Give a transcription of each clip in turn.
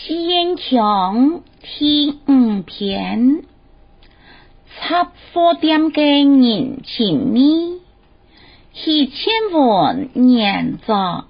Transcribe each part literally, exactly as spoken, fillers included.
坚强第五篇，插货店嘅人情味，是千文研作。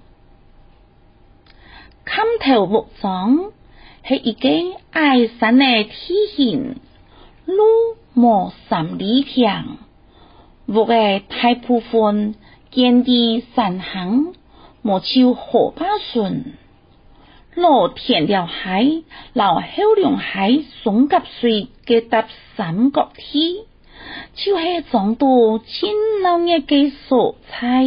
砍头木桩是一个爱山嘅体型，路无三里长，木嘅大部分建地山行，无像河坝顺。老田了海，老后梁海送甲水嘅搭三角梯，就是种到真老热嘅所在。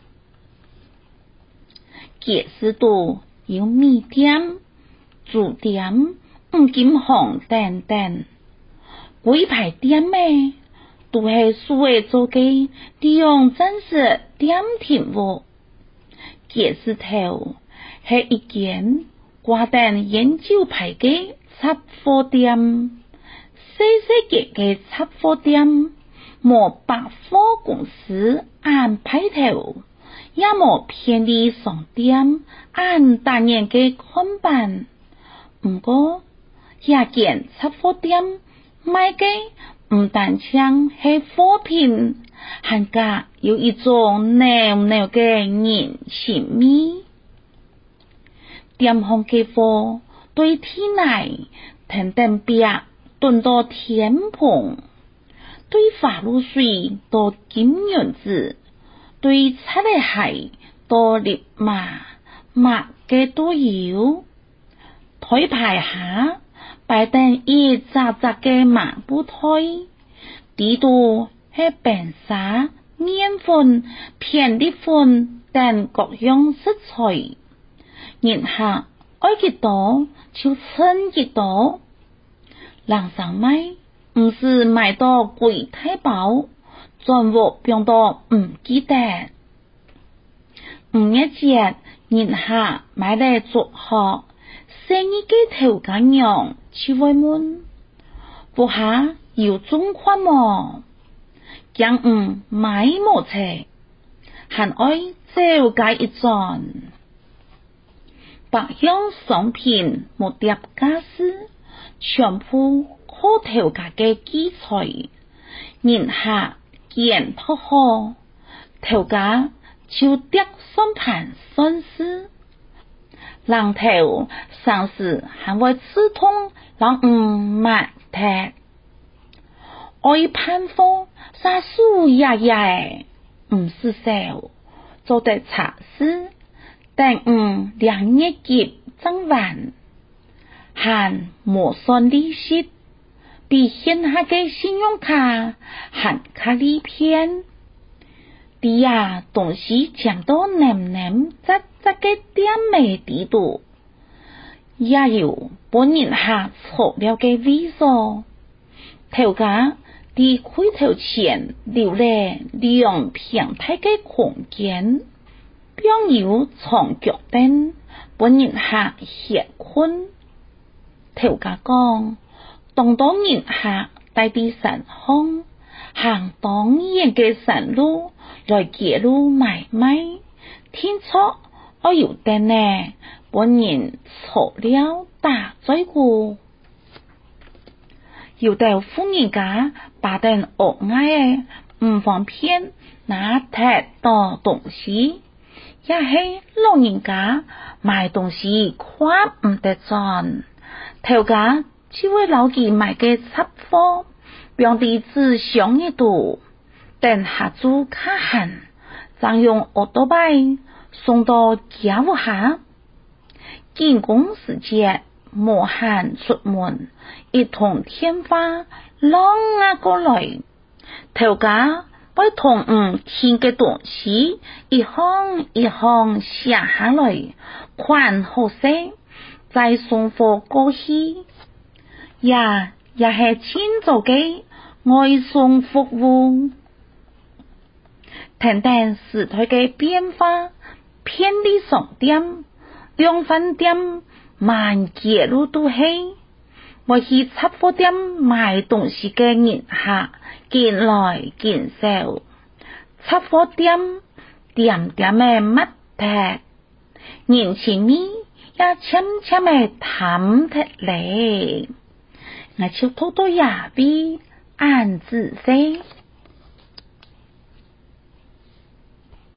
解释到有米店、珠店、五金行等等，几排店咩，都是所谓做嘅利用真实店庭务。解释头是一间挂灯研究牌嘅插货店，细细嘅嘅插货店，无百货公司按牌头，也无便利商店按单元嘅看板。不过，也见插货店卖嘅唔单像係貨品，還加有一種濃濃嘅人情味。店行嘅貨對天內等等壁燉到天棚，對花露水到金銀子，對擦嘅鞋到立馬馬嘅都有。台牌下擺等一扎扎嘅麻布台，地度係白沙、麵粉、片粒粉等各樣色彩。人客愛幾多就稱幾多，人上買唔是買到貴太包，全部變到唔記得。五一節人客買嚟祝賀，生意嘅頭家娘就會問：不下有中款麼？將唔買冇車，還愛走街一轉。百樣商品木碟家私，全部靠頭家嘅基材，人客見討好，頭家就碟算盤算事。人頭上市還會刺痛，人唔買踢。愛判貨殺數呀呀，唔是少，做得差事。但唔兩日結爭完，還無算利息，比現下嘅信用卡還卡利偏。啲呀東西講到黏黏雜雜嘅店尾地度，也有本人下錯了嘅味素。頭家啲開頭前留咧兩平大嘅空間。邊有床腳凳，本人客歇困。頭家講，當當人客帶啲神空，行當然嘅神路來揭露買賣。天錯我有得呢，本人錯了打嘴鼓。有的婦人家把燈惡嗌，唔方便拿太多東西。也係老人家買東西看唔得準，頭家就會留佢買嘅插貨，變啲只上一度，等下注卡痕，再用奧多拜送到家屋下。見工時節無限出門，一通天花浪啊過來，頭家會同唔見嘅東西一行一行寫下來，看好些，再送貨過去。也也係千做嘅外送服務。等等時代嘅變化，便利商店、量販店滿街路都係，我去插貨店買東西嘅人客見來見少，插貨店點點嘅乜踢，人情味也悄悄地探出来，我就偷偷呀比暗自飞。